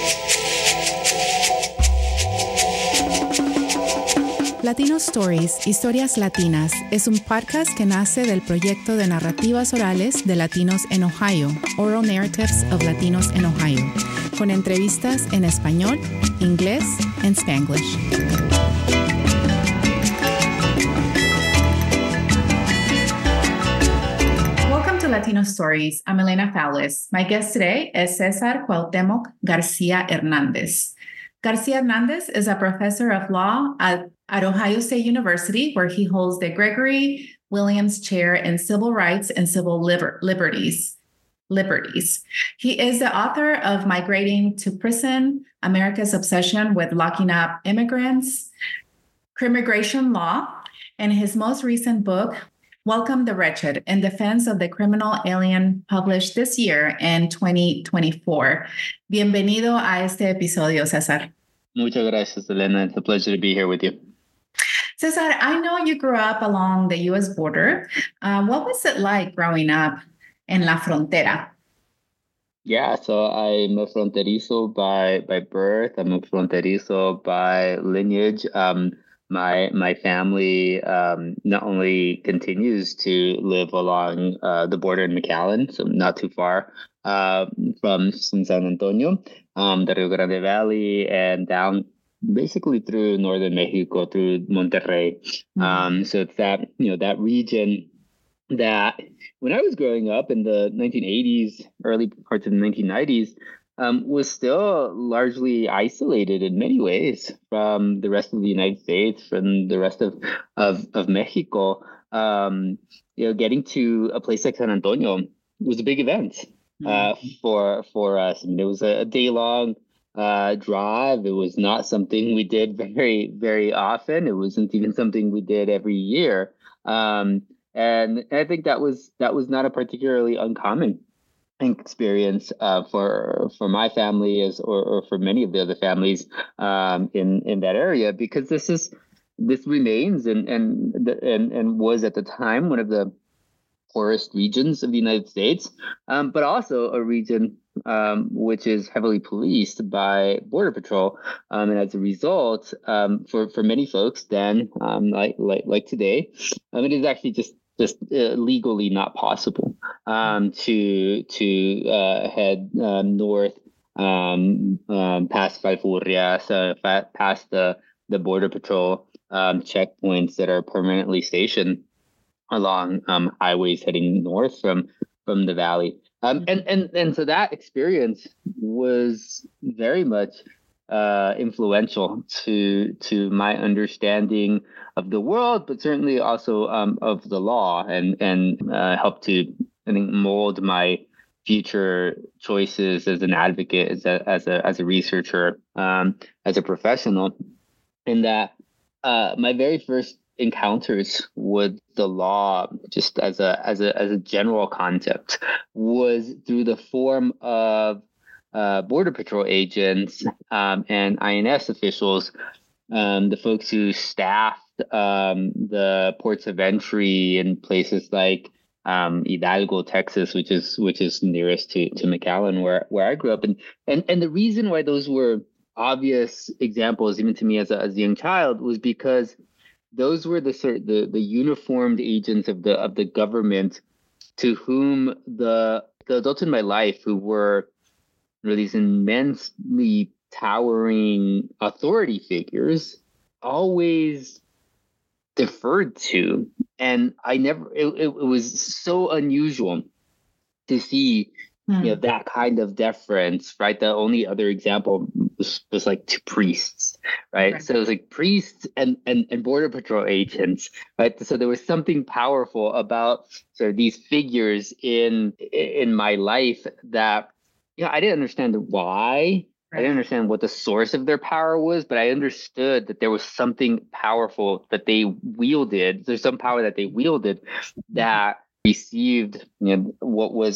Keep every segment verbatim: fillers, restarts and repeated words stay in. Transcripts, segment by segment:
Latino Stories, Historias Latinas, es un podcast que nace del proyecto de narrativas orales de latinos en Ohio, Oral Narratives of Latinos in Ohio, con entrevistas en español, inglés y Spanglish. Welcome to Latino Stories. I'm Elena Fowles. My guest today is Cesar Cuauhtemoc Garcia Hernandez. Garcia Hernandez is a professor of law at, at Ohio State University, where he holds the Gregory Williams Chair in Civil Rights and Civil Liber- Liberties. Liberties. He is the author of Migrating to Prison, America's Obsession with Locking Up Immigrants, Crimmigration Law, and his most recent book, Welcome the Wretched, in Defense of the Criminal Alien, published this year in twenty twenty-four. Bienvenido a este episodio, Cesar. Muchas gracias, Elena. It's a pleasure to be here with you. Cesar, I know you grew up along the U S border. Uh, what was it like growing up en la frontera? Yeah, so I'm a fronterizo by, by birth. I'm a fronterizo by lineage. Um, My my family um, not only continues to live along uh, the border in McAllen, so not too far uh, from San Antonio, um, the Rio Grande Valley, and down basically through northern Mexico, through Monterrey. Mm-hmm. Um, so it's that, you know, that region that when I was growing up in the nineteen eighties, early parts of the nineteen nineties, Um, was still largely isolated in many ways from the rest of the United States, from the rest of of, of Mexico. Um, you know, getting to a place like San Antonio was a big event uh, for for us. I mean, it was a, a day long uh, drive. It was not something we did very very often. It wasn't even something we did every year. Um, and I think that was that was not a particularly uncommon experience uh, for for my family as or, or for many of the other families um, in in that area, because this is this remains and and and and was at the time one of the poorest regions of the United States, um, but also a region um, which is heavily policed by Border Patrol, um, and as a result, um, for for many folks then, um, like like like today, um, it is actually just. just uh, legally not possible um, to to uh, head um, north um, um, past Valfurrias, uh, past the, the Border Patrol um, checkpoints that are permanently stationed along um, highways heading north from from the valley. Um, and, and, and so that experience was very much Uh, influential to to my understanding of the world, but certainly also um, of the law, and and uh, helped to, I think, mold my future choices as an advocate, as a as a as a researcher, um, as a professional. In that, uh, my very first encounters with the law, just as a as a as a general concept, was through the form of Uh, Border Patrol agents um, and I N S officials, um, the folks who staffed um, the ports of entry in places like um, Hidalgo, Texas, which is which is nearest to to McAllen, where where I grew up, and and and the reason why those were obvious examples, even to me as a as a young child, was because those were the sort the the uniformed agents of the of the government to whom the the adults in my life who were really these immensely towering authority figures always deferred to. And I never, it, it, it was so unusual to see, mm. you know, that kind of deference, right? The only other example was, was like to priests, right? right? So it was like priests and, and, and Border Patrol agents, right? So there was something powerful about sort of these figures in, in my life that, yeah, I didn't understand why. Right. I didn't understand what the source of their power was, but I understood that there was something powerful that they wielded. There's some power that they wielded that received, you know, what was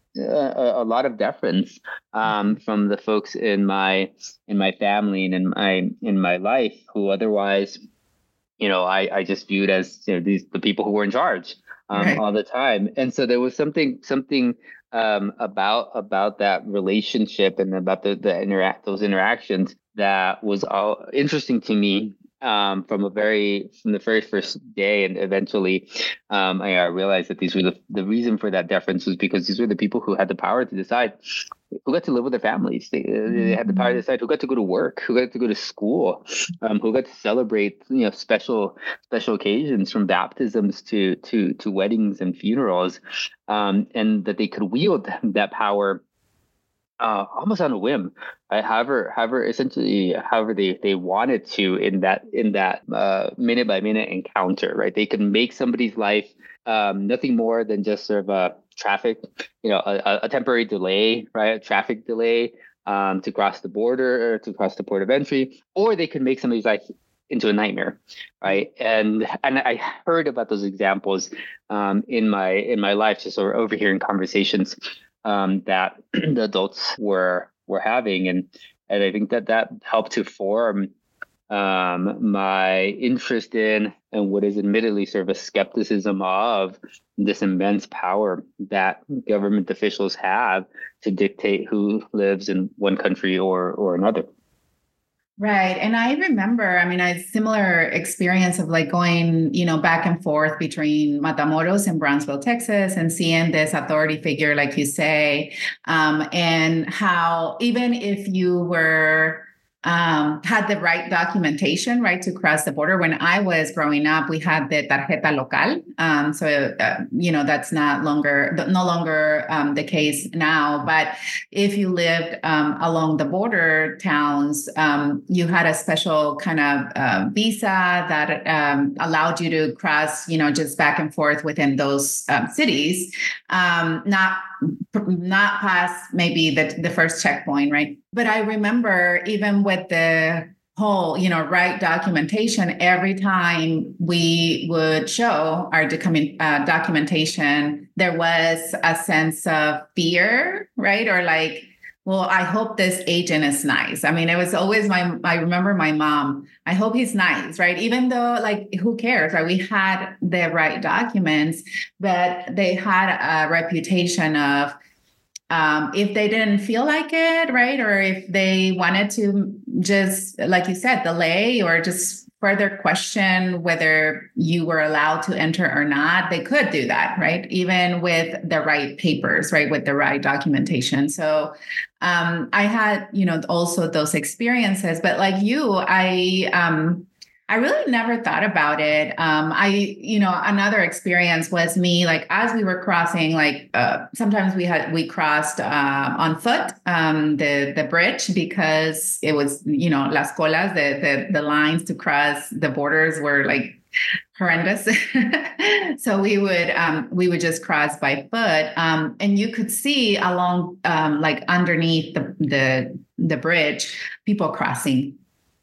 a, a lot of deference um, from the folks in my in my family and in my in my life, who otherwise, you know, I, I just viewed as, you know, these the people who were in charge. um, Right. all the time. And so there was something something um, about about that relationship and about the the interact those interactions that was all interesting to me, um, from a very from the very first day, and eventually um, I, I realized that these were the the reason for that deference was because these were the people who had the power to decide who got to live with their families. They, they had the power to decide who got to go to work, who got to go to school, um, who got to celebrate, you know, special special occasions, from baptisms to to to weddings and funerals, um, and that they could wield that power uh, almost on a whim, right? However, however, essentially, however they they wanted to in that in that uh, minute by minute encounter, right? They could make somebody's life um, nothing more than just sort of a traffic, you know, a, a temporary delay, right? A traffic delay um, to cross the border or to cross the port of entry, or they could make somebody's life into a nightmare, right? And and I heard about those examples um, in my in my life, just over overhearing conversations um, that the adults were were having, and and I think that that helped to form um, my interest in and what is admittedly sort of a skepticism of this immense power that government officials have to dictate who lives in one country or or another. Right. And I remember, I mean, I had a similar experience of like going, you know, back and forth between Matamoros and Brownsville, Texas, and seeing this authority figure, like you say, um, and how even if you were um, had the right documentation, right, to cross the border. When I was growing up, we had the tarjeta local. Um, so, uh, you know, that's not longer, no longer um, the case now. But if you lived um, along the border towns, um, you had a special kind of uh, visa that um, allowed you to cross, you know, just back and forth within those um, cities, um, not not past maybe the, the first checkpoint, right? But I remember even with the whole, you know, right documentation, every time we would show our document, uh, documentation, there was a sense of fear, right? Or like, well, I hope this agent is nice. I mean, it was always my, I remember my mom, I hope he's nice, right? Even though, like, who cares, right? We had the right documents, but they had a reputation of, um, if they didn't feel like it, right? Or if they wanted to just, like you said, delay or just further question whether you were allowed to enter or not, they could do that, right? Even with the right papers, right? With the right documentation. So um, I had, you know, also those experiences, but like you, I, um, I really never thought about it. Um, I, you know, another experience was me, like, as we were crossing, like, uh, sometimes we had, we crossed uh, on foot, um, the, the bridge, because it was, you know, las colas, the, the, the lines to cross the borders were like horrendous. So we would, um, we would just cross by foot. Um, and you could see along, um, like underneath the, the, the bridge, people crossing.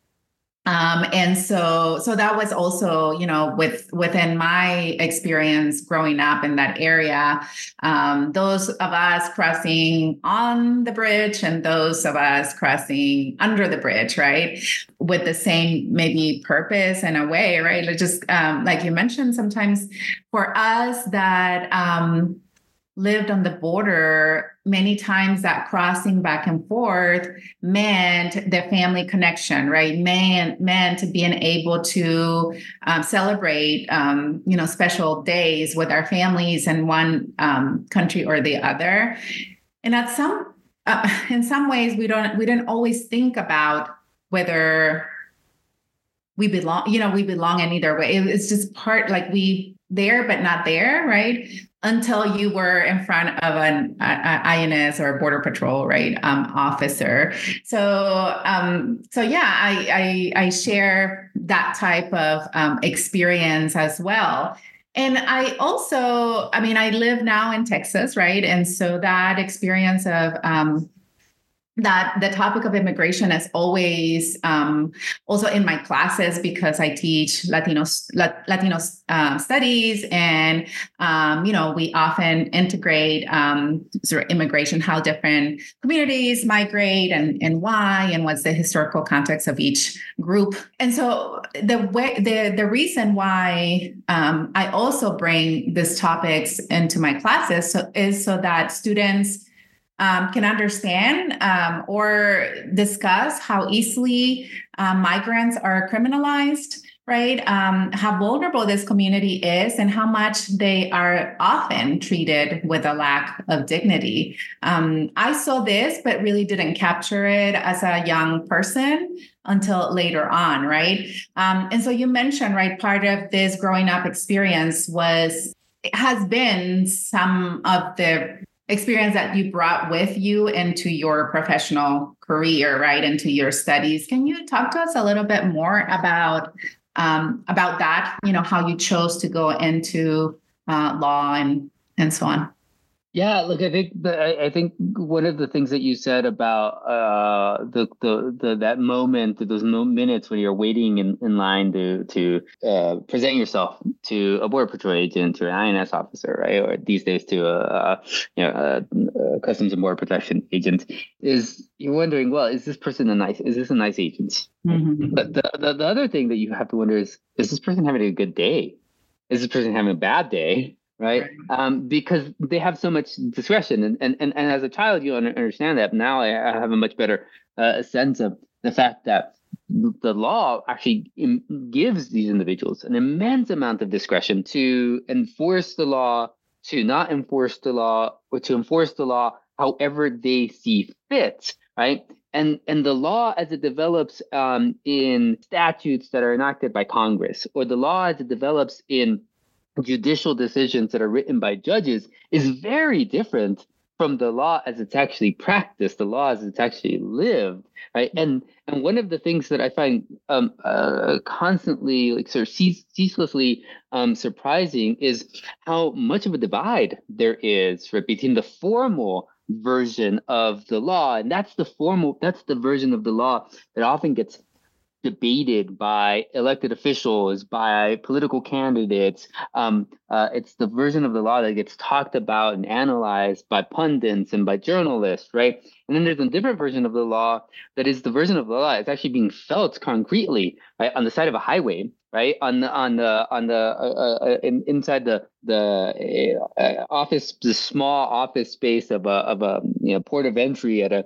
Um, and so, so that was also, you know, with within my experience growing up in that area, um, those of us crossing on the bridge and those of us crossing under the bridge, right, with the same maybe purpose in a way, right? Like just um, like you mentioned, sometimes for us that um, lived on the border, many times that crossing back and forth meant the family connection, right? Meant, meant being able to um, celebrate, um, you know, special days with our families in one um, country or the other. And at some, uh, in some ways, we don't, we didn't always think about whether we belong, you know, we belong in either way. It, it's just part, like we there, but not there, right? Until you were in front of an a, a I N S or a Border Patrol, right, um, officer. So, um, so yeah, I, I I share that type of um, experience as well. And I also, I mean, I live now in Texas, right, and so that experience of um, that the topic of immigration is always um, also in my classes because I teach Latino Latino uh, studies, and um, you know we often integrate um, sort of immigration, how different communities migrate, and and why, and what's the historical context of each group. And so the way the the reason why um, I also bring these topics into my classes so, is so that students Um, can understand um, or discuss how easily um, migrants are criminalized, right? Um, how vulnerable this community is and how much they are often treated with a lack of dignity. Um, I saw this, but really didn't capture it as a young person until later on, right? Um, and so you mentioned, right, part of this growing up experience was, has been some of the experience that you brought with you into your professional career, right, into your studies. Can you talk to us a little bit more about um, about that? You know, how you chose to go into uh, law and and so on. Yeah, look, I think the, I, I think one of the things that you said about uh, the, the the that moment, those minutes when you're waiting in, in line to to uh, present yourself to a border patrol agent, to an I N S officer, right, or these days to a, you know a, a customs and border protection agent, is you're wondering, well, is this person a nice? Is this a nice agent? Mm-hmm. But the, the the other thing that you have to wonder is, is this person having a good day? Is this person having a bad day? Right. right. Um, because they have so much discretion. And, and, and, and as a child, you understand that. Now I have a much better uh, sense of the fact that the law actually gives these individuals an immense amount of discretion to enforce the law, to not enforce the law, or to enforce the law however they see fit. Right. And and the law as it develops um, in statutes that are enacted by Congress, or the law as it develops in judicial decisions that are written by judges, is very different from the law as it's actually practiced, the law as it's actually lived, right? And and one of the things that I find um, uh, constantly, like sort of ceaselessly um, surprising is how much of a divide there is, right, between the formal version of the law, and that's the formal, that's the version of the law that often gets debated by elected officials, by political candidates. Um, uh, it's the version of the law that gets talked about and analyzed by pundits and by journalists, right? And then there's a different version of the law that is the version of the law that's actually being felt concretely, right, on the side of a highway, right, on the on the on the uh, uh, in, inside the the uh, office, the small office space of a of a you know port of entry at a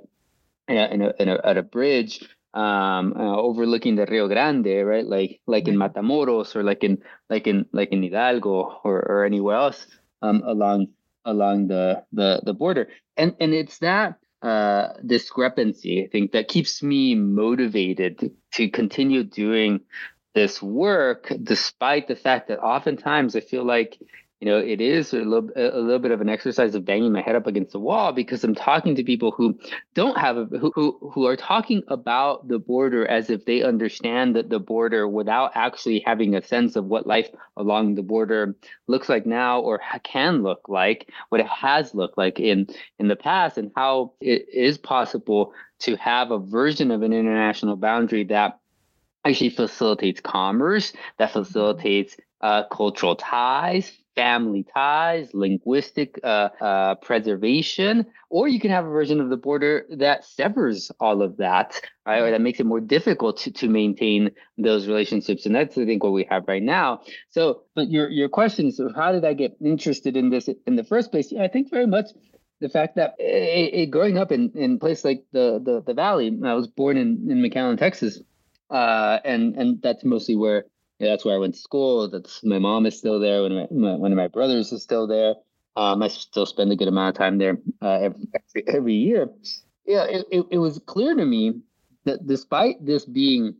in a, in a at a bridge. Um, uh, overlooking the Rio Grande, right? Like like in Matamoros, or like in like in like in Hidalgo, or, or anywhere else um, along along the, the the border. And and it's that uh, discrepancy, I think, that keeps me motivated to continue doing this work, despite the fact that oftentimes I feel like, you know, it is a little, a little bit of an exercise of banging my head up against the wall, because I'm talking to people who don't have, a, who, who who are talking about the border as if they understand that the border without actually having a sense of what life along the border looks like now, or can look like, what it has looked like in, in the past, and how it is possible to have a version of an international boundary that actually facilitates commerce, that facilitates uh, cultural ties, family ties, linguistic uh, uh, preservation, or you can have a version of the border that severs all of that, right? Or that makes it more difficult to, to maintain those relationships. And that's, I think, what we have right now. So, but your your question is, how did I get interested in this in the first place? Yeah, I think very much the fact that it, it, growing up in, in a place like the, the, the Valley, I was born in, in McAllen, Texas, uh, and, and that's mostly where Yeah, that's where I went to school. That's my mom is still there. One of my, my one of my brothers is still there. Um, I still spend a good amount of time there uh, every, every every year. Yeah, it, it, it was clear to me that despite this being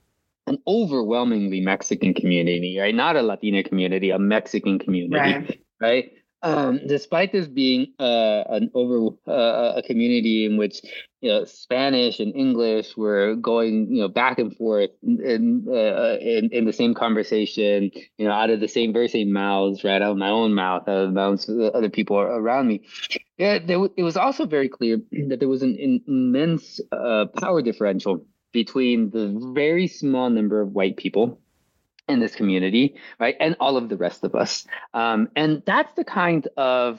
an overwhelmingly Mexican community, right, not a Latina community, a Mexican community, right, right? Um, despite this being uh, an over uh, a community in which you know Spanish and English were going you know back and forth in uh, in, in the same conversation, you know, out of the same very same mouths, right, out of my own mouth, out of the mouths of the other people around me. Yeah, there, it was also very clear that there was an, an immense uh, power differential between the very small number of white people in this community, right, and all of the rest of us. Um, and that's the kind of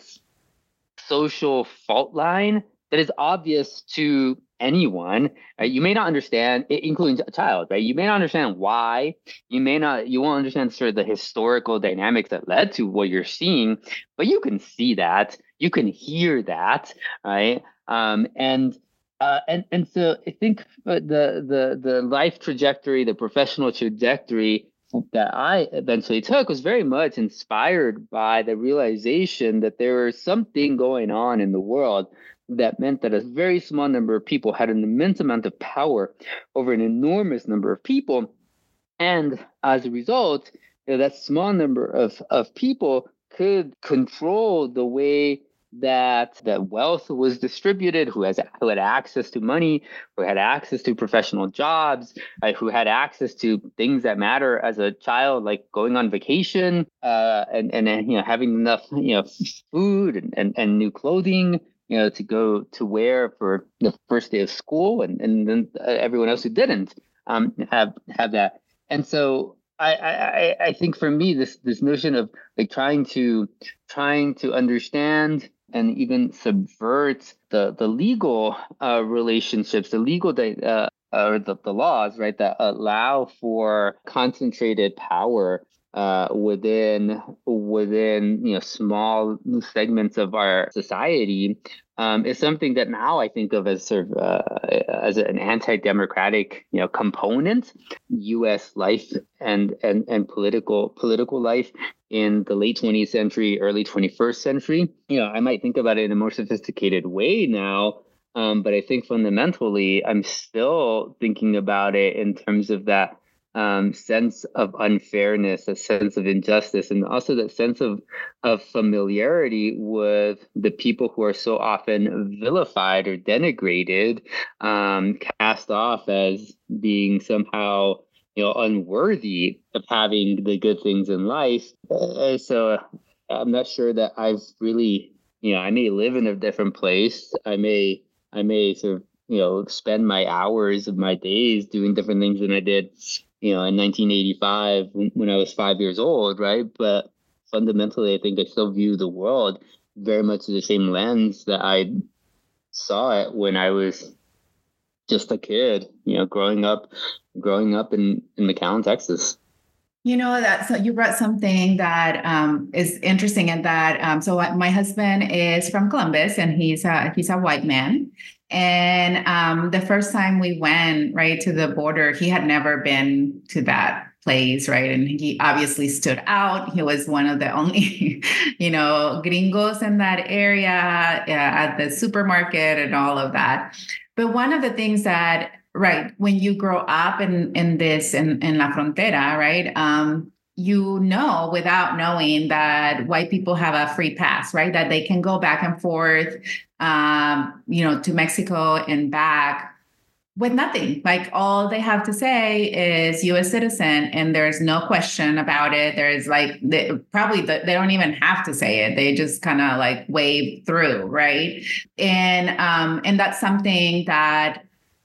social fault line that is obvious to anyone, right? You may not understand, including a child, right? You may not understand why. You may not, you won't understand sort of the historical dynamics that led to what you're seeing, but you can see that, you can hear that, right? Um, and uh, and and so I think the the the life trajectory, the professional trajectory that I eventually took was very much inspired by the realization that there was something going on in the world that meant that a very small number of people had an immense amount of power over an enormous number of people. And as a result, you know, that small number of, of people could control the way that that wealth was distributed, who has who had access to money, who had access to professional jobs, uh, who had access to things that matter as a child, like going on vacation, uh, and and then, you know, having enough you know food and, and, and new clothing, you know, to go to wear for the first day of school, and and then everyone else who didn't um, have have that. And so I, I I think for me this this notion of like trying to trying to understand and even subvert the the legal uh, relationships, the legal uh, or the, the laws, right, that allow for concentrated power uh, within within you know small segments of our society, um, is something that now I think of as sort of uh, as an anti-democratic you know component, U S life and and and political political life in the late twentieth century, early twenty-first century. You know, I might think about it in a more sophisticated way now, um, but I think fundamentally, I'm still thinking about it in terms of that um, sense of unfairness, a sense of injustice, and also that sense of of familiarity with the people who are so often vilified or denigrated, um, cast off as being somehow you know, unworthy of having the good things in life. Uh, so I'm not sure that I've really, you know, I may live in a different place. I may, I may sort of, you know, spend my hours of my days doing different things than I did, you know, in nineteen eighty-five when, when I was five years old, right? But fundamentally, I think I still view the world very much through the same lens that I saw it when I was just a kid, you know, growing up, growing up in, in McAllen, Texas. You know, that so you brought something that um, is interesting in that. Um, so my husband is from Columbus, and he's a he's a white man. And um, the first time we went right to the border, he had never been to that place, right? And he obviously stood out. He was one of the only, you know, gringos in that area uh, at the supermarket and all of that. But one of the things that, right, when you grow up in, in this, in, in La Frontera, right, um, you know, without knowing that white people have a free pass, right, that they can go back and forth, um, you know, to Mexico and back with nothing. Like all they have to say is U S citizen, and there's no question about it. There's like, they, probably the, they don't even have to say it. They just kind of like wave through, right? And um, and that's something that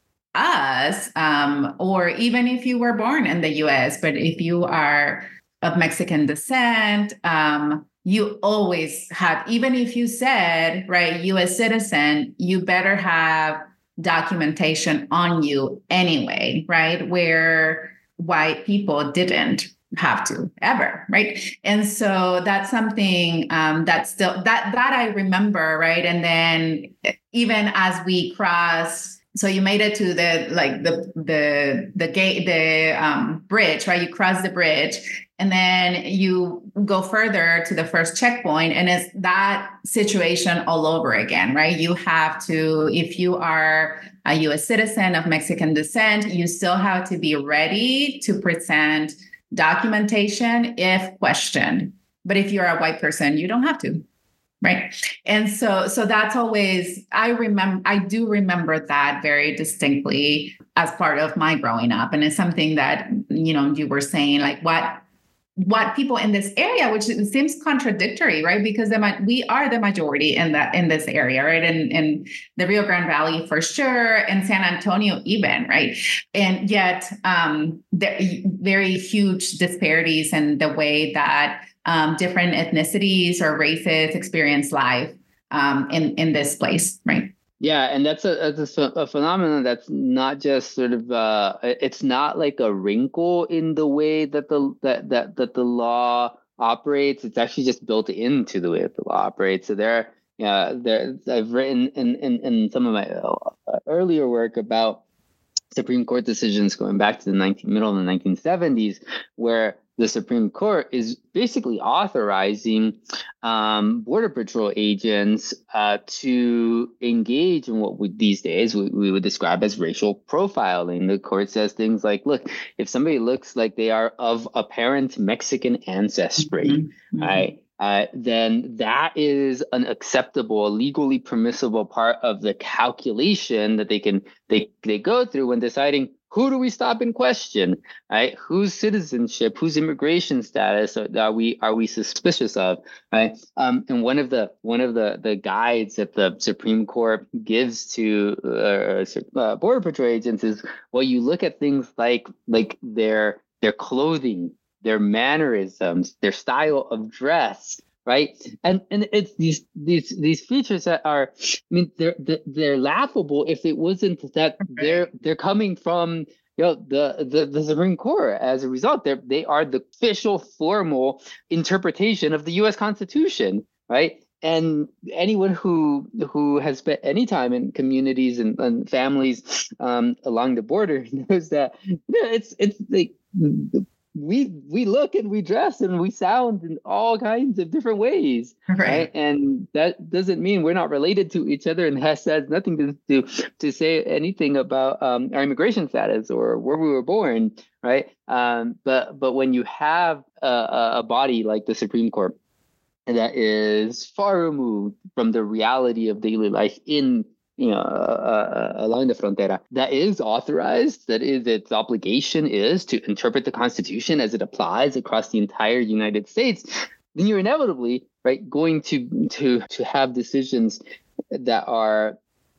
us, um, or even if you were born in the U S, but if you are of Mexican descent, um, you always have, even if you said, right, U S citizen, you better have documentation on you anyway, right? Where white people didn't have to ever, right? And so that's something um, that's still, that, that I remember, right? And then even as we cross, so you made it to the, like the, the, the gate, the um, bridge, right? You cross the bridge, and then you go further to the first checkpoint, and it's that situation all over again, right? You have to, if you are a U S citizen of Mexican descent, you still have to be ready to present documentation if questioned. But if you're a white person, you don't have to. Right. And so so that's always, I remember, I do remember that very distinctly as part of my growing up. And it's something that, you know, you were saying, like what what people in this area, which seems contradictory, right? Because the, we are the majority in that in this area, right? And in, in the Rio Grande Valley for sure, and San Antonio even, right? And yet, um, there very huge disparities in the way that um, different ethnicities or races experience life um, in in this place, right? Yeah, and that's a, that's a, a phenomenon that's not just sort of uh, it's not like a wrinkle in the way that the that, that that the law operates. It's actually just built into the way that the law operates. So there, yeah, there I've written in in, in some of my uh, earlier work about Supreme Court decisions going back to the nineteen, middle of the nineteen seventies, where the Supreme Court is basically authorizing um, Border Patrol agents uh, to engage in what we, these days we, we would describe as racial profiling. The court says things like, look, if somebody looks like they are of apparent Mexican ancestry, mm-hmm. right, uh, then that is an acceptable, legally permissible part of the calculation that they can they they go through when deciding who do we stop and question, right? Whose citizenship, whose immigration status are we are we suspicious of, right? Um, and one of the one of the the guides that the Supreme Court gives to uh, uh, Border Patrol agents is, well, you look at things like like their their clothing, their mannerisms, their style of dress, right? And and it's these these these features that are, I mean, they're they're laughable if it wasn't that they're they're coming from, you know, the the, the Supreme Court. As a result, they they are the official formal interpretation of the U S Constitution, right? And anyone who who has spent any time in communities and, and families um, along the border knows that, you know, it's it's like we we look and we dress and we sound in all kinds of different ways, right? right? And that doesn't mean we're not related to each other, and has has nothing to to, to say anything about um, our immigration status or where we were born, right? Um, but but when you have a, a body like the Supreme Court that is far removed from the reality of daily life in, you know, uh, uh, along the frontera, that is authorized, that is its obligation is to interpret the Constitution as it applies across the entire United States, then you're inevitably, right, going to to to have decisions that are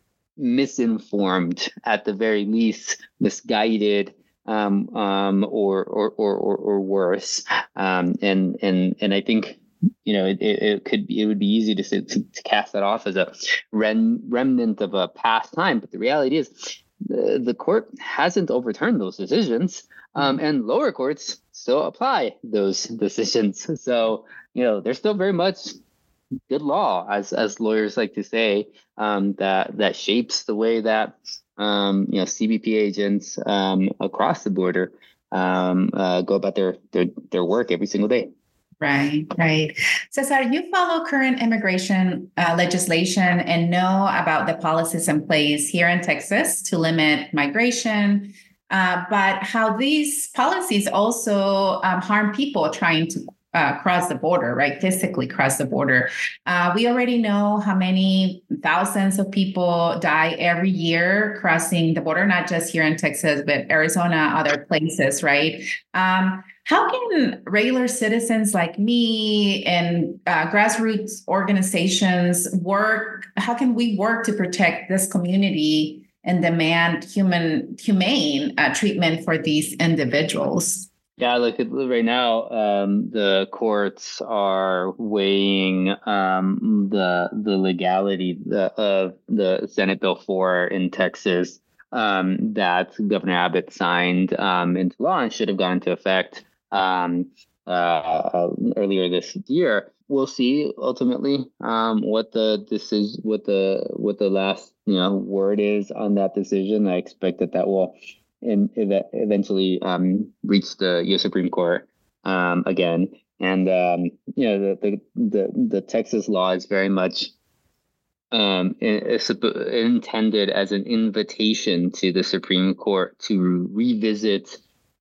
misinformed, at the very least, misguided, um, um, or, or or or or worse, um, and and and I think, you know, it, it, it could be, it would be easy to, to, to cast that off as a rem, remnant of a past time. But the reality is the, the court hasn't overturned those decisions, um, and lower courts still apply those decisions. So, you know, there's still very much good law, as as lawyers like to say, um, that that shapes the way that, um, you know, C B P agents um, across the border um, uh, go about their, their, their work every single day. Right, right. Cesar, you follow current immigration uh, legislation and know about the policies in place here in Texas to limit migration, uh, but how these policies also um, harm people trying to uh, cross the border, right? Physically cross the border. Uh, we already know how many thousands of people die every year crossing the border, not just here in Texas, but Arizona, other places, right? Um, How can regular citizens like me and uh, grassroots organizations work? How can we work to protect this community and demand human, humane uh, treatment for these individuals? Yeah, look, right now, um, the courts are weighing um, the the legality of the Senate Bill four in Texas um, that Governor Abbott signed um, into law and should have gone into effect Um, uh, earlier this year. We'll see ultimately um, what the decision, what the what the last you know word is on that decision. I expect that that will in, eventually um, reach the U S Supreme Court um, again. And um, you know the, the the the Texas law is very much um, intended as an invitation to the Supreme Court to revisit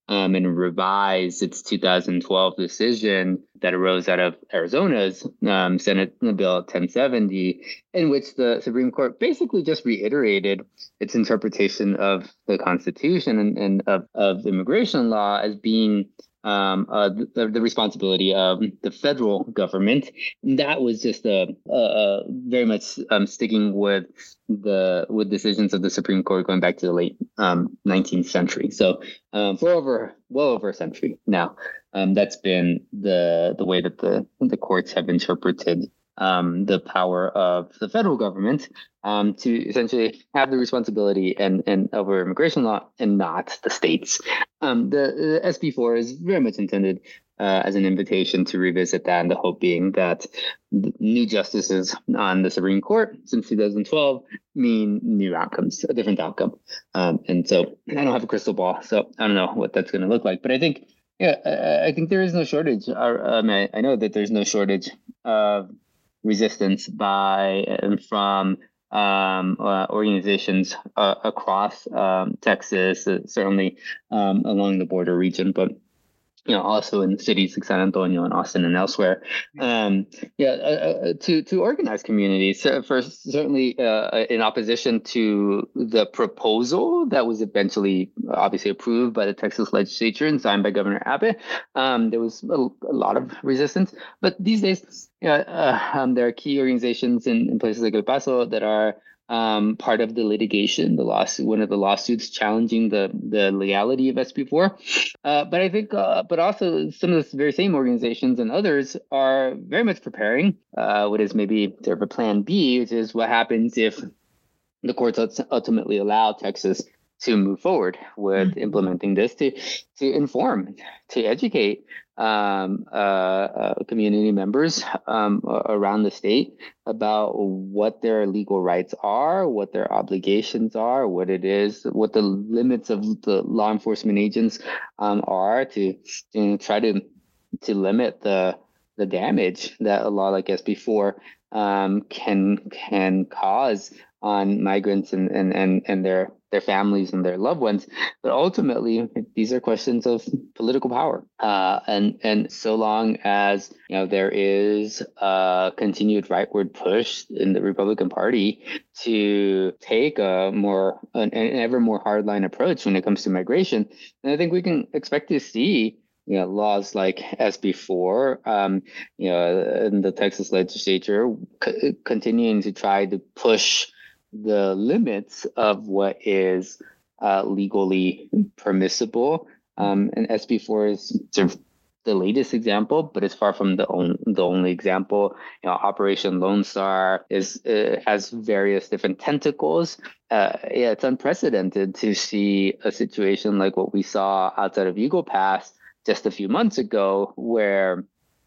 um, and revise its two thousand twelve decision that arose out of Arizona's um, Senate Bill ten seventy, in which the Supreme Court basically just reiterated its interpretation of the Constitution and, and of, of immigration law as being um, uh, the, the responsibility of the federal government. And that was just a, a, a very much um, sticking with the with decisions of the Supreme Court going back to the late um, nineteenth century. So um, for over well over a century now, um, that's been the the way that the the courts have interpreted um, the power of the federal government um, to essentially have the responsibility and, and over immigration law and not the states. Um, the, the S B four is very much intended uh, as an invitation to revisit that, and the hope being that new justices on the Supreme Court since two thousand twelve mean new outcomes, a different outcome. Um, and so I don't have a crystal ball, so I don't know what that's going to look like. But I think, yeah, I, I think there is no shortage. Or, um, I, I know that there's no shortage of resistance by and from um, uh, organizations uh, across um, Texas, uh, certainly um, along the border region, but you know, also in cities like San Antonio and Austin and elsewhere, um, yeah, uh, to to organize communities. Uh, for certainly uh, in opposition to the proposal that was eventually obviously approved by the Texas legislature and signed by Governor Abbott, um, there was a, a lot of resistance. But these days, yeah, uh, um, there are key organizations in, in places like El Paso that are Um, part of the litigation, the lawsuit, one of the lawsuits challenging the the legality of S B four. Uh, but I think, uh, but also some of the very same organizations and others are very much preparing uh, what is maybe sort of a plan B, which is what happens if the courts ultimately allow Texas to move forward with mm-hmm. implementing this to to inform, to educate um, uh, uh, community members um, around the state about what their legal rights are, what their obligations are, what it is, what the limits of the law enforcement agents um, are to, to try to to limit the the damage that a law like S B four um, can can cause on migrants and, and, and, and their their families and their loved ones. But ultimately, these are questions of political power. Uh, and and so long as you know there is a continued rightward push in the Republican Party to take a more an, an ever more hardline approach when it comes to migration, then I think we can expect to see you know, laws like S B four, um, you know, in the Texas legislature c- continuing to try to push the limits of what is uh, legally permissible. Um, and S B four is sort of the latest example, but it's far from the, on, the only example. You know, Operation Lone Star is uh, has various different tentacles. Uh, yeah, it's unprecedented to see a situation like what we saw outside of Eagle Pass just a few months ago, where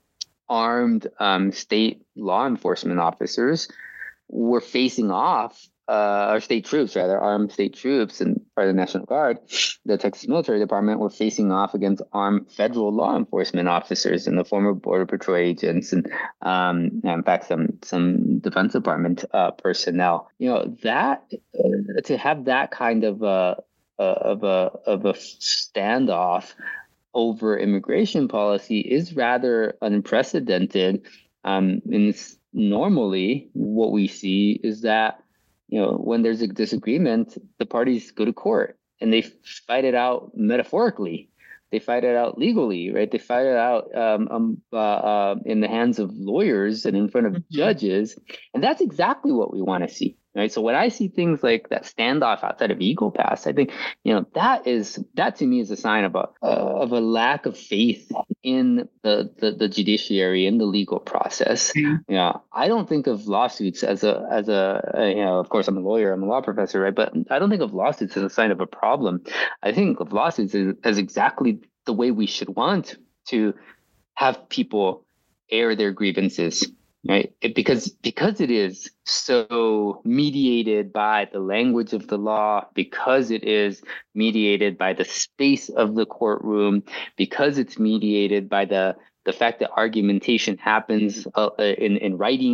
armed um, state law enforcement officers were facing off, uh, or state troops rather, armed state troops and part of the National Guard, the Texas Military Department, were facing off against armed federal law enforcement officers and the former Border Patrol agents and, um, in fact, some some Defense Department uh, personnel. You know, that uh, to have that kind of a of a of a standoff over immigration policy is rather unprecedented. Um, and it's normally what we see is that, you know, when there's a disagreement, the parties go to court and they fight it out metaphorically. They fight it out legally, right? They fight it out um, um, uh, uh, in the hands of lawyers and in front of mm-hmm. judges. And that's exactly what we want to see. Right. So when I see things like that standoff outside of Eagle Pass, I think, you know, that is that to me is a sign of a uh, of a lack of faith in the, the, the judiciary, in the legal process. Mm-hmm. You know, I don't think of lawsuits as a as a, a you know, of course, I'm a lawyer, I'm a law professor, right? But I don't think of lawsuits as a sign of a problem. I think of lawsuits as, as exactly the way we should want to have people air their grievances. Right, it, because because it is so mediated by the language of the law, because it is mediated by the space of the courtroom, because it's mediated by the the fact that argumentation happens uh, in in writing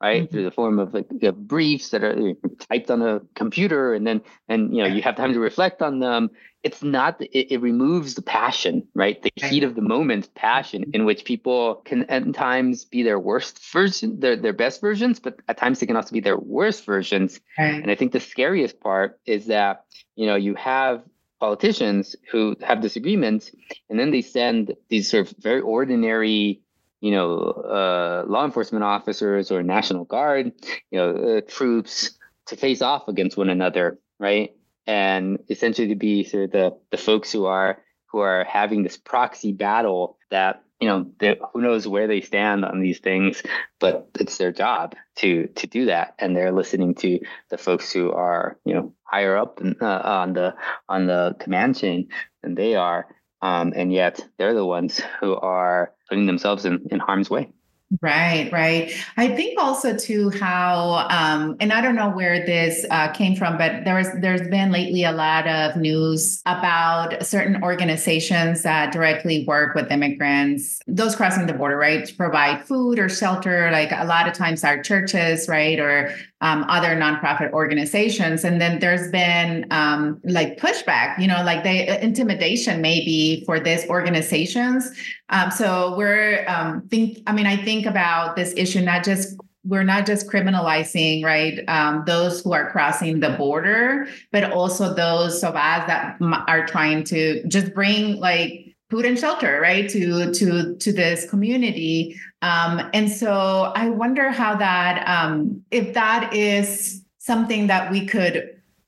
right? Mm-hmm. Through the form of like uh, briefs that are typed on a computer, and then and you know you have time to reflect on them. It's not. It, it removes the passion, right? The heat of the moment, passion, in which people can at times be their worst version, their their best versions, but at times they can also be their worst versions. Right. And I think the scariest part is that you know you have politicians who have disagreements, and then they send these sort of very ordinary, you know, uh, law enforcement officers or National Guard, you know, uh, troops to face off against one another, right? And essentially to be sort of the the folks who are who are having this proxy battle that, you know, who knows where they stand on these things, but it's their job to to do that, and they're listening to the folks who are, you know, higher up in, uh, on the on the command chain than they are. Um, and yet they're the ones who are putting themselves in, in harm's way. Right, right. I think also too how, um, and I don't know where this uh, came from, but there was there's been lately a lot of news about certain organizations that directly work with immigrants, those crossing the border, right, to provide food or shelter. Like a lot of times, our churches, right, or um, other nonprofit organizations, and then there's been um, like pushback, you know, like they intimidation maybe for these organizations. Um, so we're um, think. I mean, I think about this issue not just we're not just criminalizing, right, um, those who are crossing the border, but also those of us that are trying to just bring like food and shelter, right, to to to this community. Um, and so I wonder how that um, if that is something that we could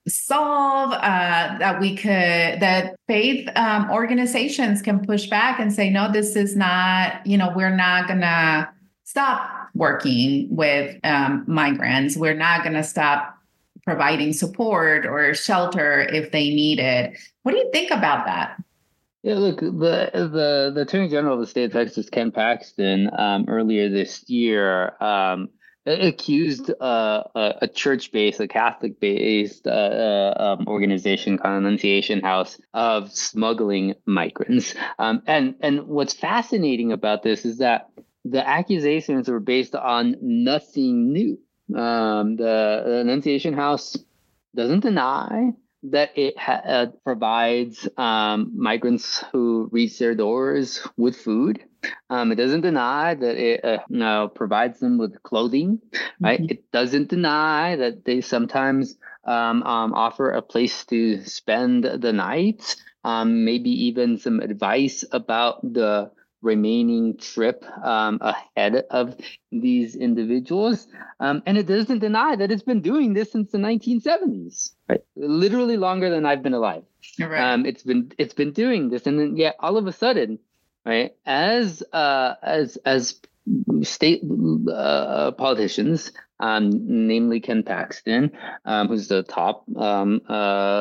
solve, uh, that we could, that faith um, organizations can push back and say, no, this is not, you know, we're not going to stop working with um, migrants. We're not going to stop providing support or shelter if they need it. What do you think about that? Yeah, look, the the the Attorney General of the state of Texas, Ken Paxton, um, earlier this year, um, accused uh, a, a church-based, a Catholic-based uh, uh, um, organization called Annunciation House of smuggling migrants. Um, and and what's fascinating about this is that the accusations were based on nothing new. Um, the, the Annunciation House doesn't deny that it ha- uh, provides um, migrants who reach their doors with food. Um, it doesn't deny that it uh, you know, provides them with clothing, right? Mm-hmm. It doesn't deny that they sometimes um, um, offer a place to spend the night, um, maybe even some advice about the remaining trip um, ahead of these individuals. Um, and it doesn't deny that it's been doing this since the nineteen seventies, right? Literally longer than I've been alive. Right. Um, it's been it's been doing this. And then yet all of a sudden, right, as uh, as as state uh, politicians, um, namely Ken Paxton, um, who's the top um, uh,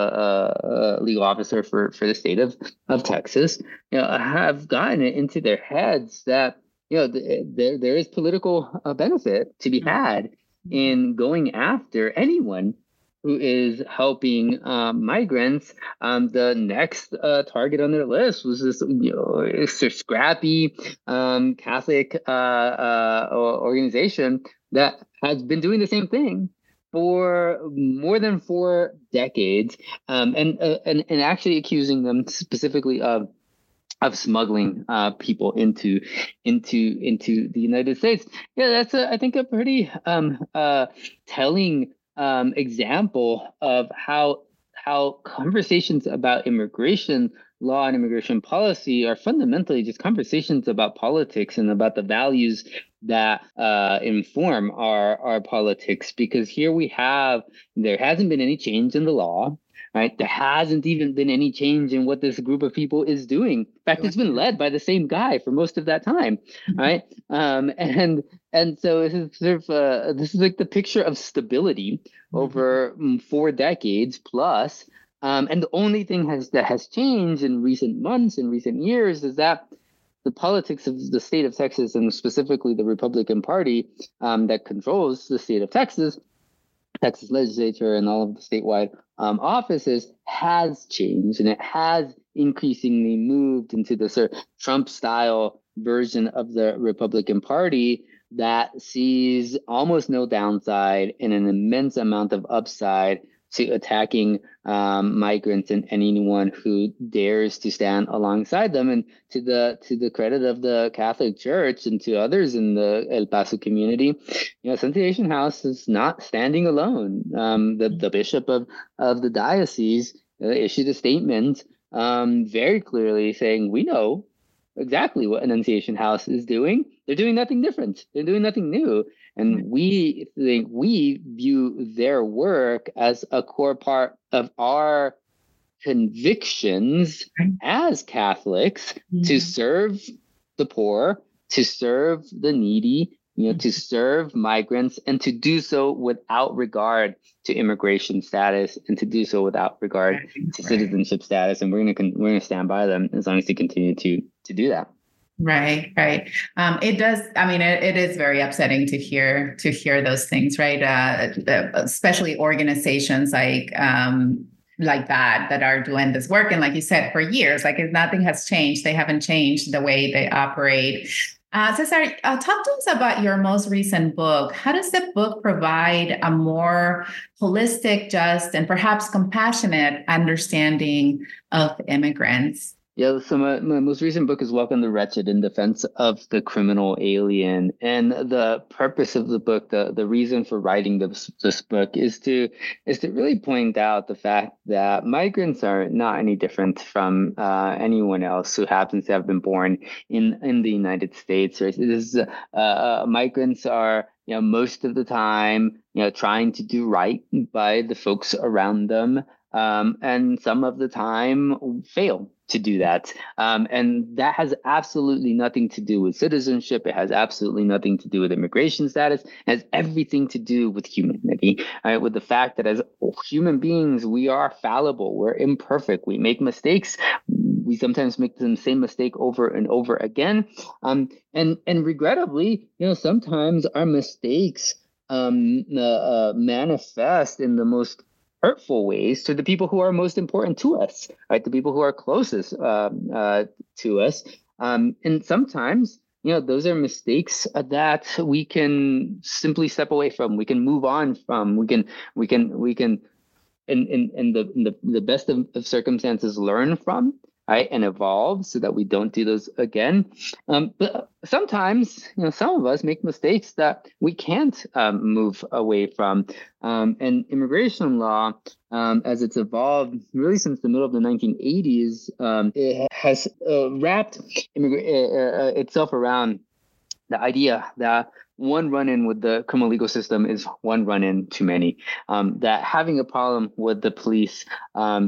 uh, legal officer for, for the state of, of Texas, you know, have gotten it into their heads that, you know, th- there there is political uh, benefit to be had in going after anyone who is helping um, migrants. Um, the next uh, target on their list was this, you know, scrappy um, Catholic uh, uh, organization that has been doing the same thing for more than four decades, um, and, uh, and and actually accusing them specifically of of smuggling uh, people into into into the United States. Yeah, that's a, I think a pretty um, uh, telling um, example of how how conversations about immigration law and immigration policy are fundamentally just conversations about politics and about the values that uh, inform our our politics. Because here we have, there hasn't been any change in the law. Right. There hasn't even been any change in what this group of people is doing. In fact, it's been led by the same guy for most of that time. Right. Um, and and so this is sort of uh, this is like the picture of stability over mm-hmm. four decades plus. Um, and the only thing has that has changed in recent months and recent years is that the politics of the state of Texas, and specifically the Republican Party um, that controls the state of Texas, Texas legislature and all of the statewide um, offices, has changed, and it has increasingly moved into the sort of Trump-style version of the Republican Party, that sees almost no downside and an immense amount of upside to attacking um, migrants and anyone who dares to stand alongside them. And to the to the credit of the Catholic Church and to others in the El Paso community, you know, Ascension House is not standing alone. Um, the the bishop of of the diocese uh, issued a statement um, very clearly saying, "We know exactly what Annunciation House is doing. They're doing nothing different. They're doing nothing new." And we think we view their work as a core part of our convictions as Catholics mm-hmm. to serve the poor, to serve the needy, you know, mm-hmm. to serve migrants, and to do so without regard to immigration status, and to do so without regard right. to right. citizenship status. And we're gonna con- we're gonna stand by them as long as they continue to to do that. Right, right. Um, it does. I mean, it, it is very upsetting to hear to hear those things, right? Uh, especially organizations like um, like that that are doing this work, and like you said, for years, like if nothing has changed. They haven't changed the way they operate. Uh, Cesar, uh, talk to us about your most recent book. How does the book provide a more holistic, just, and perhaps compassionate understanding of immigrants? Yeah, so my, my most recent book is Welcome the Wretched, in Defense of the Criminal Alien. And the purpose of the book, the, the reason for writing this, this book is to is to really point out the fact that migrants are not any different from uh, anyone else who happens to have been born in, in the United States. Right? It is, uh, uh, migrants are, you know, most of the time, you know, trying to do right by the folks around them, um, and some of the time fail to do that. Um, and that has absolutely nothing to do with citizenship. It has absolutely nothing to do with immigration status. It has everything to do with humanity, right? With the fact that as human beings, we are fallible. We're imperfect. We make mistakes. We sometimes make the same mistake over and over again. Um, and, and regrettably, you know, sometimes our mistakes um, uh, uh, manifest in the most hurtful ways to the people who are most important to us, right? The people who are closest uh, uh, to us. Um, and sometimes, you know, those are mistakes that we can simply step away from. We can move on from. We can, we can, we can, in in, in the in the, the best of, of circumstances, learn from, right, and evolve so that we don't do those again. Um, but sometimes, you know, some of us make mistakes that we can't um, move away from. Um, and immigration law, um, as it's evolved really since the middle of the nineteen eighties, um, it has uh, wrapped immigra- uh, uh, itself around the idea that one run-in with the criminal legal system is one run-in too many. Um, that having a problem with the police um,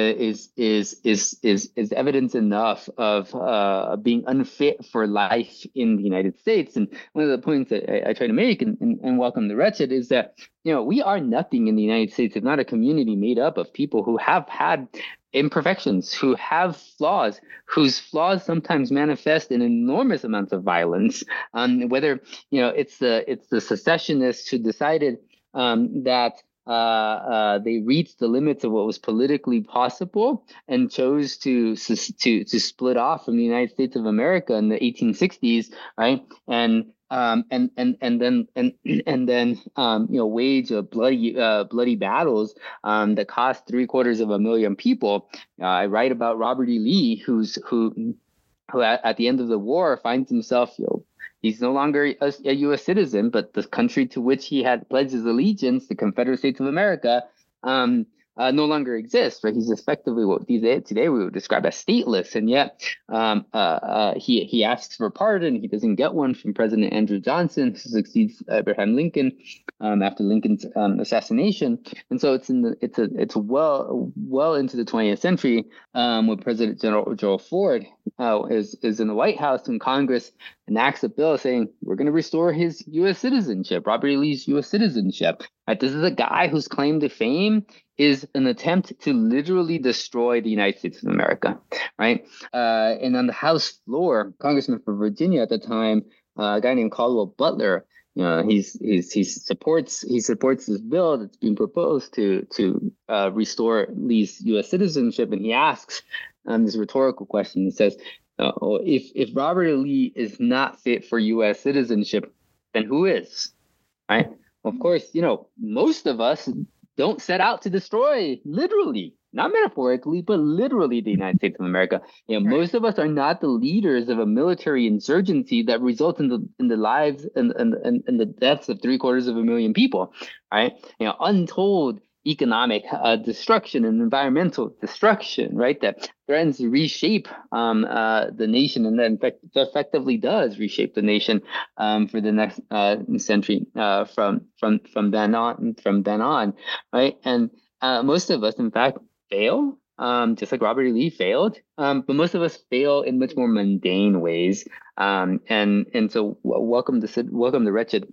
is is is is is evidence enough of uh, being unfit for life in the United States. And one of the points that I, I try to make in, in, in Welcome the Wretched is that, you know, we are nothing in the United States if not a community made up of people who have had imperfections, who have flaws, whose flaws sometimes manifest in enormous amounts of violence. Um, whether, you know, it's the it's the secessionists who decided um, that uh, uh, they reached the limits of what was politically possible and chose to to to split off from the United States of America in the eighteen sixties, right? And Um, and and and then and and then um, you know, wage a bloody uh, bloody battles um, that cost three quarters of a million people. Uh, I write about Robert E. Lee, who's who who at, at the end of the war finds himself, you know, he's no longer a, a U S citizen, but the country to which he had pledged his allegiance, the Confederate States of America, um, Uh, no longer exists, right? He's effectively what these today we would describe as stateless, and yet um, uh, uh, he he asks for pardon. He doesn't get one from President Andrew Johnson, who succeeds Abraham Lincoln um, after Lincoln's um, assassination. And so it's in the it's a it's well well into the twentieth century um, when President General Gerald Ford uh, is is in the White House and Congress enacts a bill saying we're going to restore his U S citizenship, Robert E. Lee's U S citizenship. Right? This is a guy whose claim to fame is an attempt to literally destroy the United States of America, right? Uh, and on the House floor, Congressman from Virginia at the time, uh, a guy named Caldwell Butler, you know, he's he's he supports he supports this bill that's being proposed to to uh, restore Lee's U S citizenship, and he asks um, this rhetorical question. He says, uh, "If if Robert E. Lee is not fit for U S citizenship, then who is? Right? Of course, you know, most of us don't set out to destroy, literally, not metaphorically, but literally, the United States of America. You know, right. Most of us are not the leaders of a military insurgency that results in the in the lives and and, and, and the deaths of three quarters of a million people. Right? You know, untold economic uh, destruction and environmental destruction, right? That threatens to reshape um, uh, the nation, and then effect- effectively does reshape the nation um, for the next uh, century uh, from from from then on. From then on, right? And uh, most of us, in fact, fail, um, just like Robert E. Lee failed. Um, but most of us fail in much more mundane ways. Um, and and so, w- welcome to welcome the wretched.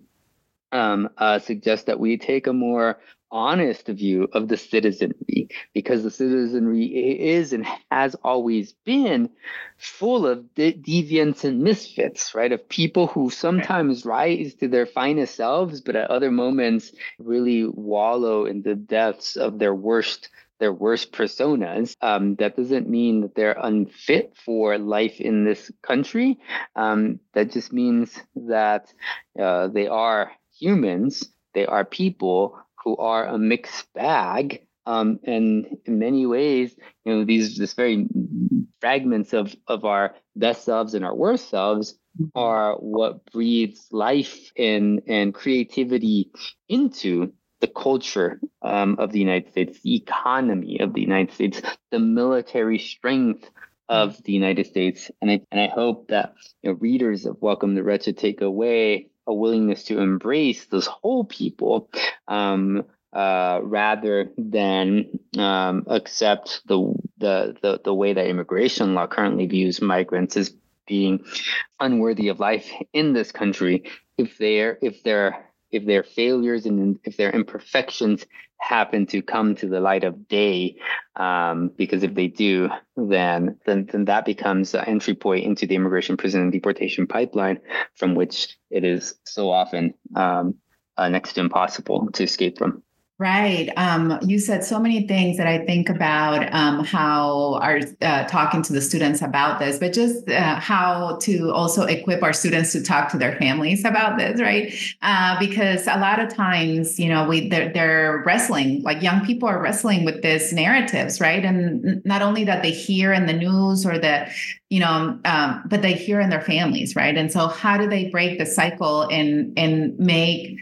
Um, uh, suggests that we take a more honest view of the citizenry, because the citizenry is and has always been full of de- deviants and misfits, right? Of people who sometimes rise to their finest selves, but at other moments really wallow in the depths of their worst their worst personas. Um, that doesn't mean that they're unfit for life in this country. Um, that just means that uh, they are humans. They are people who are a mixed bag. Um, and in many ways, you know, these this very fragments of, of our best selves and our worst selves are what breathes life and, and creativity into the culture um, of the United States, the economy of the United States, the military strength of the United States. And I, and I hope that, you know, readers of Welcome the Wretched take away a willingness to embrace those whole people, um, uh, rather than um, accept the, the the the way that immigration law currently views migrants as being unworthy of life in this country. If they're if they're if their failures and if their imperfections happen to come to the light of day, um, because if they do, then, then then that becomes an entry point into the immigration, prison, and deportation pipeline, from which it is so often um, uh, next to impossible to escape from. Right. Um, you said so many things that I think about um, how our uh, talking to the students about this, but just uh, how to also equip our students to talk to their families about this, right? Uh, because a lot of times, you know, we they're, they're wrestling, like young people are wrestling with these narratives, right? And not only that they hear in the news or the, you know, um, but they hear in their families, right? And so, how do they break the cycle and and make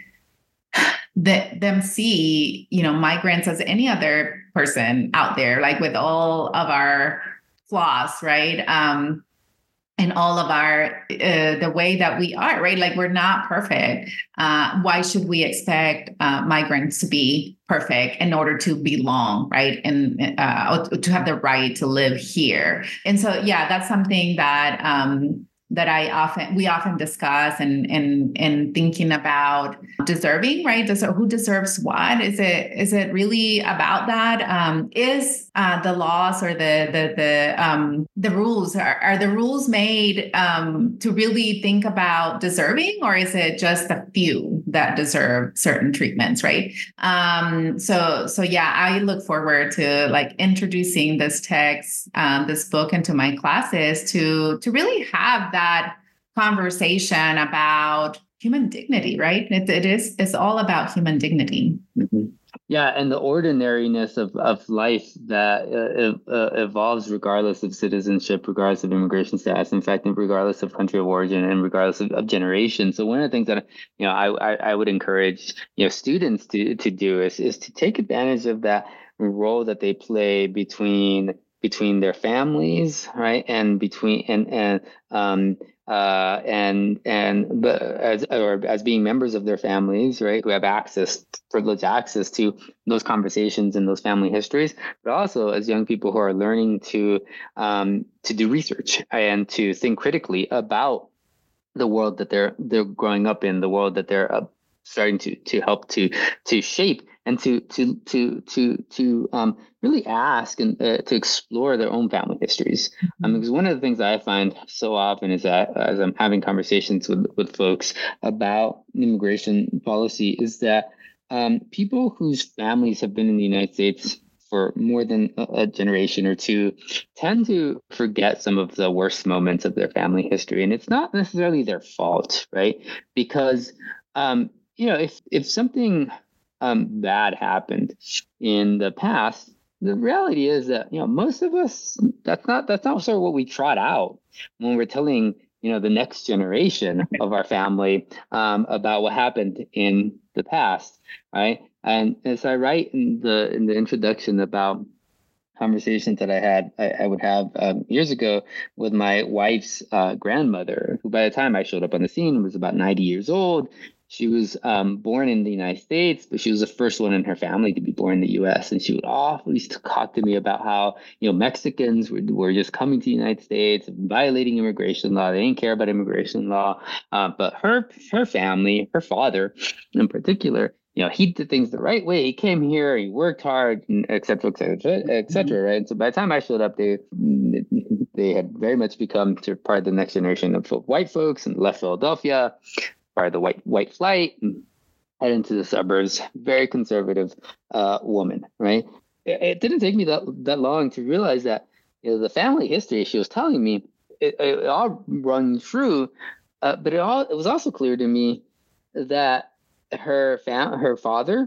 that them see, you know, migrants as any other person out there, like with all of our flaws, right? Um, and all of our, uh, the way that we are, right? Like we're not perfect. Uh, why should we expect uh, migrants to be perfect in order to belong, right? And uh, to have the right to live here. And so, yeah, that's something that, um, that I often, we often discuss and, and, and thinking about deserving, right? So who deserves what? Is it, is it really about that? Um, is uh, the laws or the, the, the, um, the rules, are, are the rules made um, to really think about deserving, or is it just a few that deserve certain treatments, right? Um, so, so yeah, I look forward to like introducing this text, um, this book into my classes to, to really have that that conversation about human dignity, right? It, it is, it's all about human dignity. Mm-hmm. Yeah, and the ordinariness of, of life that uh, uh, evolves regardless of citizenship, regardless of immigration status, in fact, regardless of country of origin and regardless of, of generation. So one of the things that, you know, I, I, I would encourage, you know, students to, to do is, is to take advantage of that role that they play between between their families, right, and between and and um uh and and but as or as being members of their families, right, who have access, privileged access to those conversations and those family histories, but also as young people who are learning to um to do research and to think critically about the world that they're they're growing up in, the world that they're uh, starting to to help to to shape, and to to to to to um, really ask and uh, to explore their own family histories. Mm-hmm. Um, because one of the things I find so often is that uh, as I'm having conversations with with folks about immigration policy, is that um, people whose families have been in the United States for more than a, a generation or two tend to forget some of the worst moments of their family history. And it's not necessarily their fault, right? Because, um, you know, if, if something um, bad happened in the past, the reality is that, you know, most of us, that's not, that's not sort of what we trot out when we're telling, you know, the next generation of our family um, about what happened in the past, right? And as I write in the in the introduction about conversations that I had, I, I would have um, years ago with my wife's uh, grandmother, who by the time I showed up on the scene was about ninety years old. She was um, born in the United States, but she was the first one in her family to be born in the U S. And she would always talk to me about how, you know, Mexicans were, were just coming to the United States, violating immigration law. They didn't care about immigration law. Uh, but her her family, her father in particular, you know, he did things the right way. He came here, he worked hard, and et cetera, et cetera, et cetera, right? And so by the time I showed up, they they had very much become part of the next generation of white folks and left Philadelphia, part of the white white flight, and head into the suburbs. Very conservative uh, woman, right? It, it didn't take me that that long to realize that, you know, the family history she was telling me, it, it all rung true, uh, but it all it was also clear to me that her fam- her father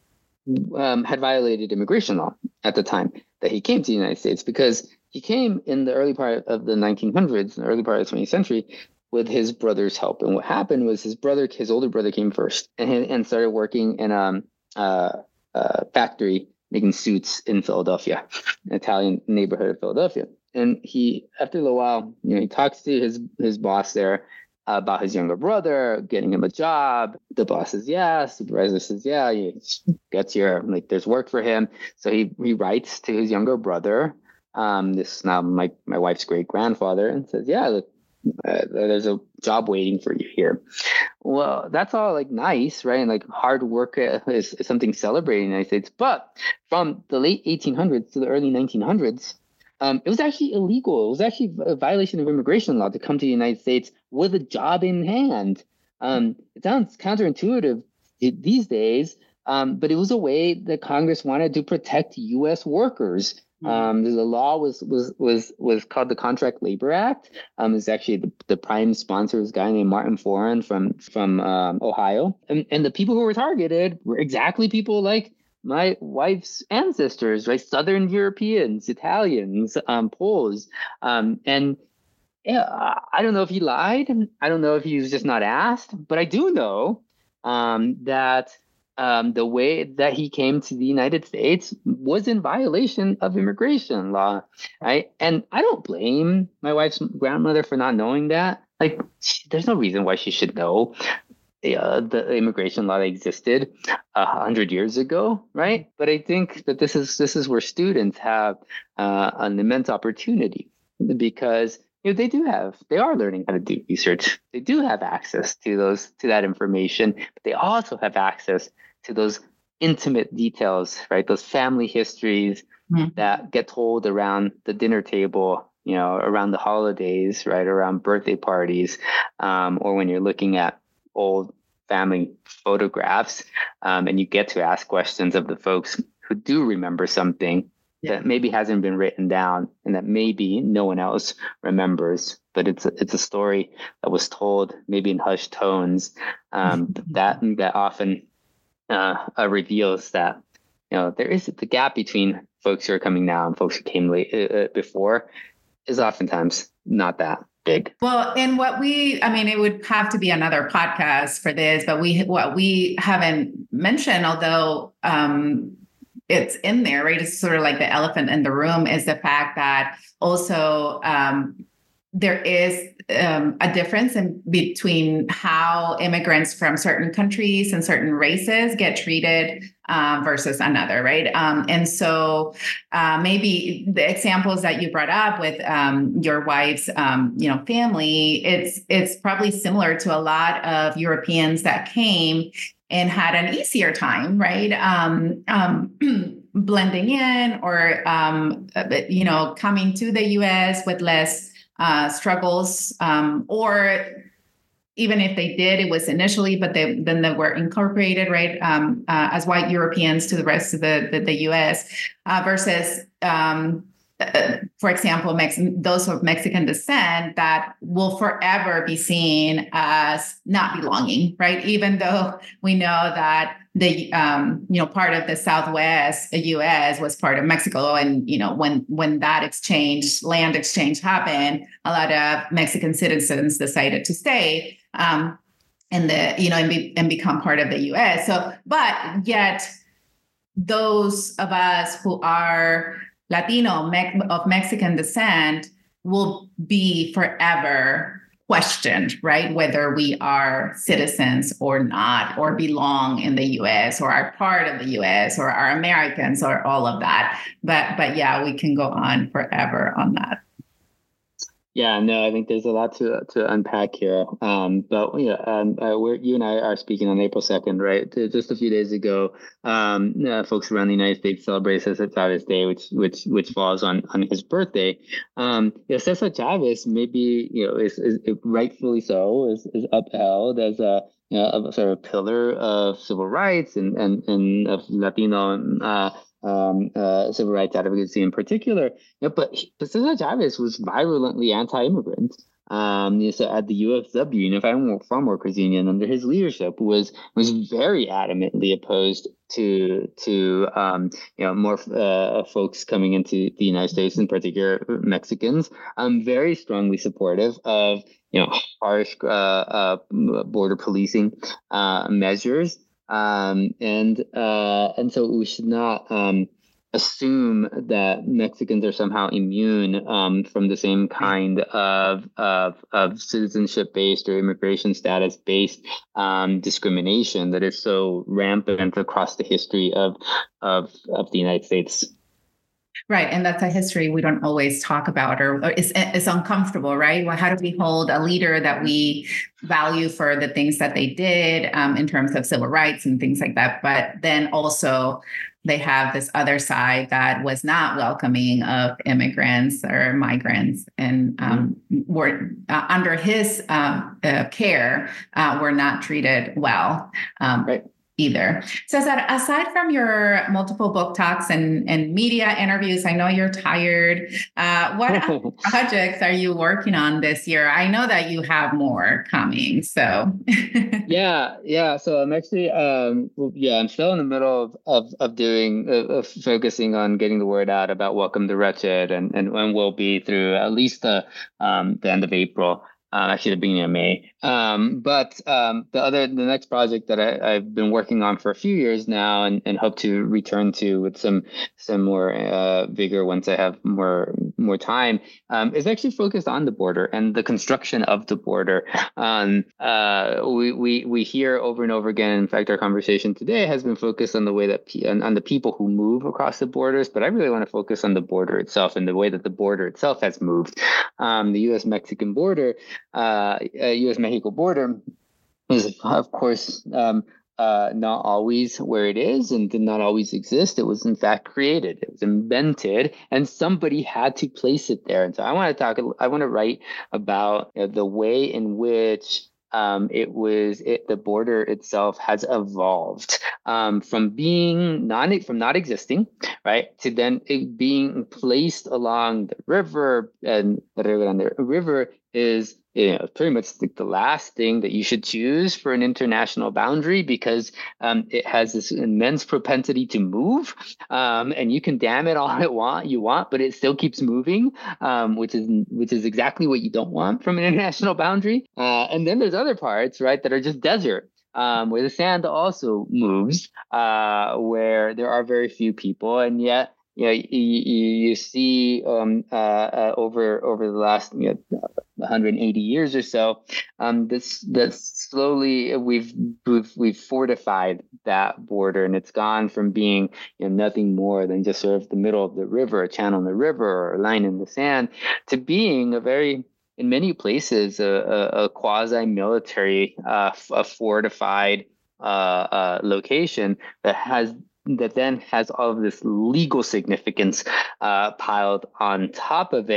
um, had violated immigration law at the time that he came to the United States, because he came in the early part of the nineteen hundreds, in the early part of the twentieth century, with his brother's help. And what happened was his brother, his older brother, came first and and started working in a, a, a factory making suits in Philadelphia, an Italian neighborhood of Philadelphia. And he, after a little while, you know, he talks to his his boss there about his younger brother, getting him a job. The boss says, yeah. Supervisor says, yeah, he gets here. Like, there's work for him. So he, he writes to his younger brother, um, this is now my, my wife's great grandfather, and says, yeah, look, uh, there's a job waiting for you here. Well, that's all like nice, right? And like hard work is, is something celebrated in the United States. But from the late eighteen hundreds to the early nineteen hundreds, Um, it was actually illegal. It was actually a violation of immigration law to come to the United States with a job in hand. Um, it sounds counterintuitive these days, um, but it was a way that Congress wanted to protect U S workers. Um, the law was was was was called the Contract Labor Act. Um, it's actually the, the prime sponsor was a guy named Martin Foran from from um, Ohio, and and the people who were targeted were exactly people like my wife's ancestors, right? Southern Europeans, Italians, um, Poles. Um, and yeah, I don't know if he lied. I don't know if he was just not asked, but I do know um, that um, the way that he came to the United States was in violation of immigration law, right? And I don't blame my wife's grandmother for not knowing that. Like, she, there's no reason why she should know Uh, the immigration law that existed a hundred years ago, right? But I think that this is this is where students have uh, an immense opportunity, because you know they do have they are learning how to do research. They do have access to those to that information, but they also have access to those intimate details, right? Those family histories mm-hmm. that get told around the dinner table, you know, around the holidays, right? Around birthday parties, um, or when you're looking at old family photographs, um, and you get to ask questions of the folks who do remember something yeah. that maybe hasn't been written down and that maybe no one else remembers, but it's a, it's a story that was told maybe in hushed tones, um, that that often uh, uh, reveals that, you know, there is the gap between folks who are coming now and folks who came late uh, before is oftentimes not that big. Well, and what we, I mean, it would have to be another podcast for this, but we, what we haven't mentioned, although um, it's in there, right? It's sort of like the elephant in the room, is the fact that also um, there is um, a difference in between how immigrants from certain countries and certain races get treated uh, versus another, right? Um, and so uh, maybe the examples that you brought up with um, your wife's, um, you know, family, it's it's probably similar to a lot of Europeans that came and had an easier time, right? Um, um, blending in or, um, you know, coming to the U S with less Uh, struggles, um, or even if they did, it was initially, but they, then they were incorporated, right, um, uh, as white Europeans to the rest of the, the, the U S, uh, versus, um, uh, for example, Mex- those of Mexican descent that will forever be seen as not belonging, right? Even though we know that the um, you know part of the Southwest U S was part of Mexico, and you know when when that exchange, land exchange happened, a lot of Mexican citizens decided to stay um, and the you know and, be, and become part of the U S. So, but yet those of us who are Latino Me- of Mexican descent will be forever questioned, right? Whether we are citizens or not, or belong in the U S, or are part of the U S, or are Americans, or all of that. But but yeah, we can go on forever on that. Yeah, no, I think there's a lot to to unpack here. Um, but yeah, um, uh, we're you and I are speaking on April second, right? Just a few days ago, um, uh, folks around the United States celebrate Cesar Chavez Day, which which which falls on on his birthday. Um, yeah, Cesar Chavez, maybe you know, is, is rightfully so, is is upheld as a you know, a sort of pillar of civil rights and and and of Latino uh, um, uh, civil rights advocacy in particular. Yeah, but, but Cesar Chavez was virulently anti-immigrant. Um, you know, so at the U F W, Unified Farm Workers Union, under his leadership, was was very adamantly opposed to to um, you know more uh, folks coming into the United States, in particular Mexicans. Um, very strongly supportive of you know harsh uh, uh, border policing uh, measures. Um, and uh, and so we should not um, assume that Mexicans are somehow immune um, from the same kind of of, of citizenship-based or immigration status-based um, discrimination that is so rampant across the history of of of the United States. Right. And that's a history we don't always talk about, or, or it's, it's uncomfortable, right? Well, how do we hold a leader that we value for the things that they did um, in terms of civil rights and things like that? But then also they have this other side that was not welcoming of immigrants or migrants, and um, mm-hmm. were uh, under his um, uh, care, uh, were not treated well. Um, right. Either. So aside from your multiple book talks and, and media interviews, I know you're tired. Uh, what other projects are you working on this year? I know that you have more coming. So yeah, yeah. So I'm actually, um, yeah, I'm still in the middle of of, of doing, uh, of focusing on getting the word out about Welcome to Wretched, and and when we'll be through at least the um, the end of April. Uh, actually, the beginning of May. Um, but um, the other, the next project that I, I've been working on for a few years now, and, and hope to return to with some some more uh, vigor once I have more more time, um, is actually focused on the border and the construction of the border. Um, uh, we we we hear over and over again. In fact, our conversation today has been focused on the way that pe- on, on the people who move across the borders. But I really want to focus on the border itself and the way that the border itself has moved. Um, the U S Mexican border. Uh, U S Mexico border is, of course, um, uh, not always where it is and did not always exist. It was, in fact, created. It was invented, and somebody had to place it there. And so I want to talk, I want to write about you know, the way in which Um, it was it, the border itself has evolved um, from being non from not existing, right, to then it being placed along the river, and the river is you know pretty much the, the last thing that you should choose for an international boundary, because um, it has this immense propensity to move, um, and you can dam it all it want you want, but it still keeps moving, um, which is which is exactly what you don't want from an international boundary. Uh, and then there's other parts, right, that are just desert. Um, where the sand also moves, uh, where there are very few people, and yet you know, you, you see um, uh, uh, over over the last you know, one hundred eighty years or so, um, this that slowly we've, we've we've fortified that border, and it's gone from being you know, nothing more than just sort of the middle of the river, a channel in the river, or a line in the sand, to being a very in many places, a, a, a quasi-military, uh, a fortified uh, uh, location that has that then has all of this legal significance uh, piled on top of it.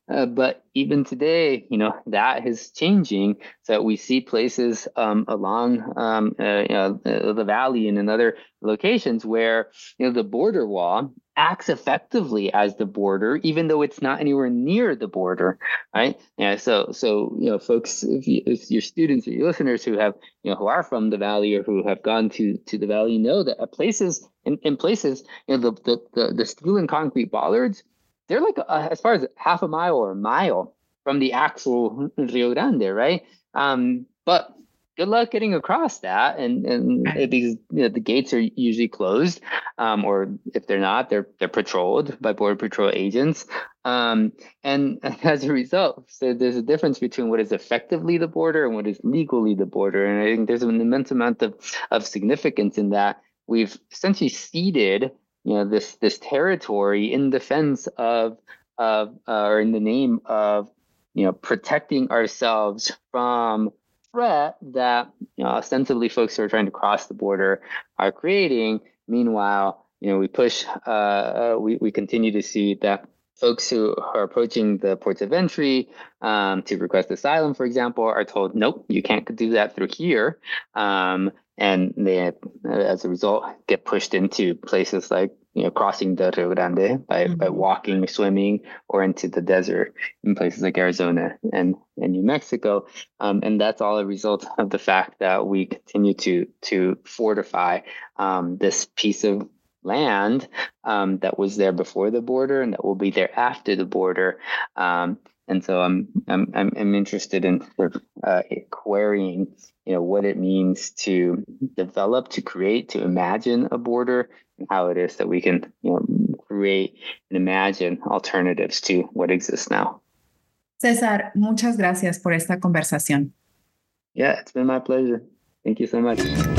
Uh, but even today, you know, that is changing. So we see places um, along um, uh, you know, the, the valley and in other locations where, you know, the border wall acts effectively as the border, even though it's not anywhere near the border, right? Yeah. So, so you know, folks, if, you, if your students or your listeners who have, you know, who are from the valley or who have gone to to the valley know that at places in, in places, you know, the the the, the steel and concrete bollards, they're like uh, as far as half a mile or a mile from the actual Rio Grande, right? Um, but good luck getting across that, and and Right. because you know, the gates are usually closed, um, or if they're not, they're they're patrolled by Border Patrol agents, um, and as a result, so there's a difference between what is effectively the border and what is legally the border, and I think there's an immense amount of of significance in that. We've essentially ceded, you know, this this territory in defense of of uh, or in the name of, you know, protecting ourselves from threat that, you know, ostensibly folks who are trying to cross the border are creating. Meanwhile, you know, we push uh, uh we we continue to see that folks who are approaching the ports of entry um, to request asylum, for example, are told, nope, you can't do that through here. Um, and they, as a result, get pushed into places like, you know, crossing the Rio Grande by, mm-hmm. by walking or swimming, or into the desert in places like Arizona and, and New Mexico. Um, and that's all a result of the fact that we continue to to fortify um, this piece of land um, that was there before the border and that will be there after the border. Um, and so I'm I'm I'm, I'm interested in sort of, uh, querying, you know, what it means to develop, to create, to imagine a border, and how it is that we can, you know, create and imagine alternatives to what exists now. César, muchas gracias por esta conversación. Yeah, it's been my pleasure. Thank you so much.